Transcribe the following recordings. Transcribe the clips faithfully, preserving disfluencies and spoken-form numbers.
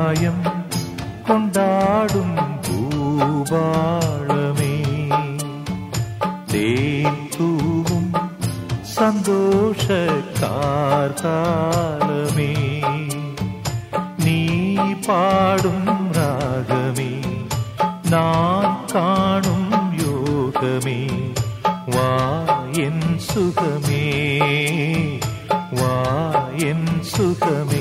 ஆகாயம் கொண்டாடும் பூபாளமே, தேன் தூவும் சந்தோஷ கார்காலமே, நீ பாடும் ராகமே, நான் காணும் யோகமே, வா என் சுகமே, வா என் சுகமே.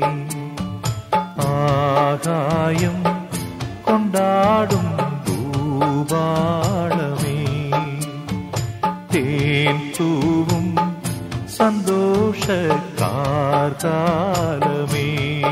ஆகாயம் கொண்டாடும் பூபாளமே, தேன் தூவும் சந்தோஷ கார்காலமே.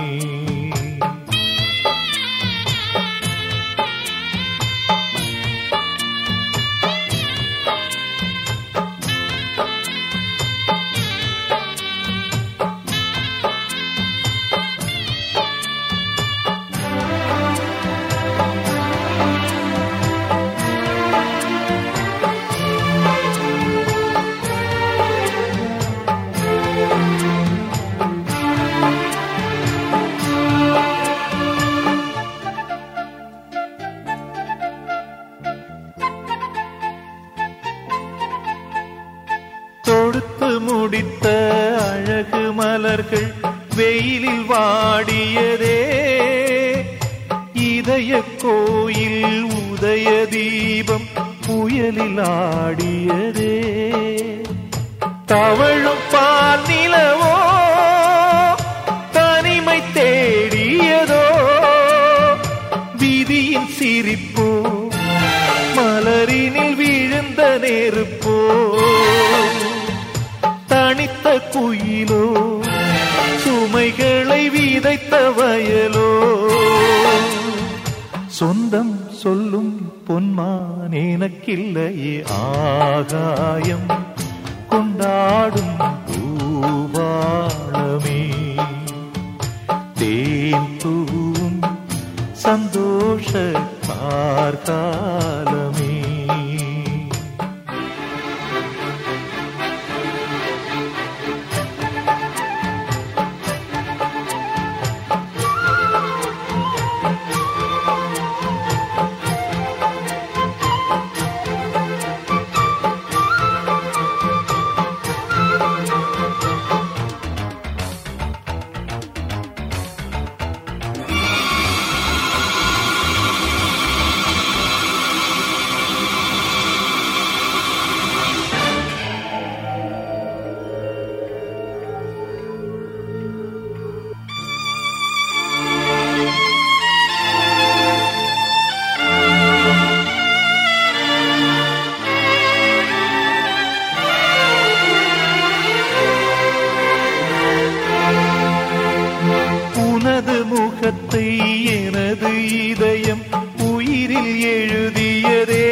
தொடுத்து முடித்த அழகு மலர்கள் வெயிலில் வாடியதே, இதய கோயில் உதய தீபம் புயலில் ஆடியதே. தவழும் பால் நிலவோ தனிமை தேடியதோ, விதியின் சிரிப்போ மலரினில் விழுந்த நெருப்போ, தனித்த குயிலோ சுமைகளை விதைத்த வயலோ, சொந்தம் சொல்லும் பொன்மான் எனக்கில்லையே. ஆகாயம் கொண்டாடும் பூபாளமே, தேன் தூவும் சந்தோஷ கார்காலமே. உனது முகத்தை எனது இதயம் உயிரில் எழுதியதே,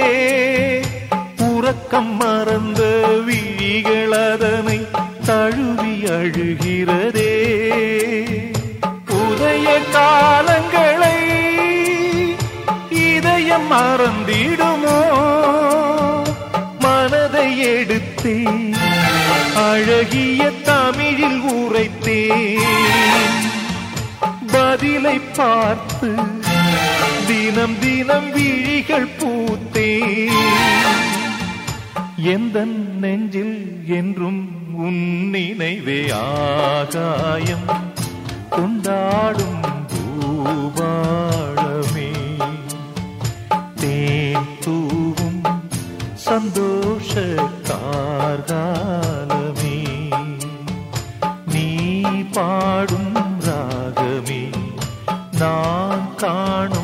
உறக்கம் மறந்த விழிகள் அதனை தழுவி அழுகிறதே. உதய காலங்களை இதயம் மறந்திடுமோ, மனதை எடுத்தே அழகிய தமிழில் உரைத்தேன், பதிலை பார்த்து தினம் தினம் விழிகள் பூத்தேன். எந்தன் நெஞ்சில் என்றும் உன் நினைவே. ஆகாயம் கொண்டாடும் பூபாளமே, தேன் தூவும் சந்தோஷ கார்காலமே, நீ பாடும் ராகமே, நான் காணும்